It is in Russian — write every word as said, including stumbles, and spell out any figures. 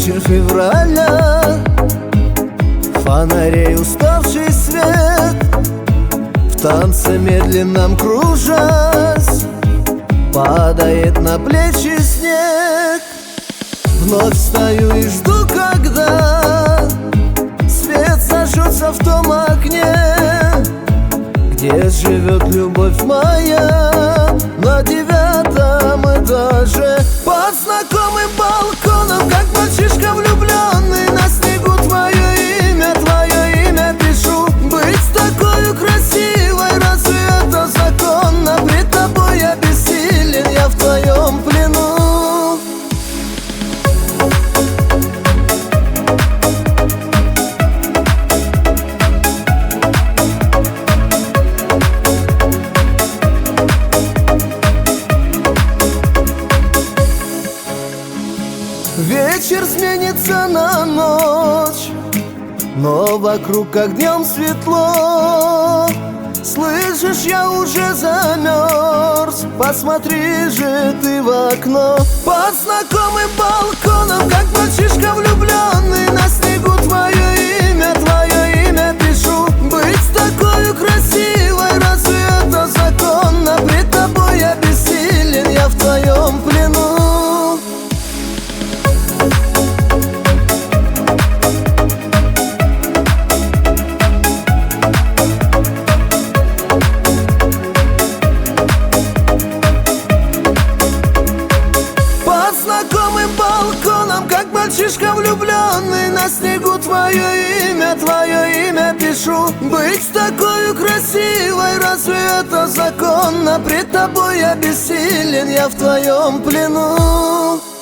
вечер февраля, фонарей уставший свет, в танце медленном кружась, падает на плечи снег. Вновь стою и жду, когда свет зажжется в том окне, где живет любовь моя на девятом этаже. Под знакомым балконом, как мальчишка влюбленный, на снегу твое имя, твое имя пишу. Быть такой красивой, разве это законно? Пред тобой я бессилен, я в твоем плену. Вечер сменится на ночь, но вокруг как днем светло. Слышишь, я уже замерз, посмотри же ты в окно. Под знакомым балконом, как мальчишка влюбленный, на снегу твое имя, твое имя пишу. Быть такой красивой, разве это законно? Пред тобой я бессилен, я в твоем плену. Знакомым балконом, как мальчишка влюбленный, на снегу твое имя, твое имя пишу. Быть такой красивой, разве это законно? Пред тобой я бессилен, я в твоем плену.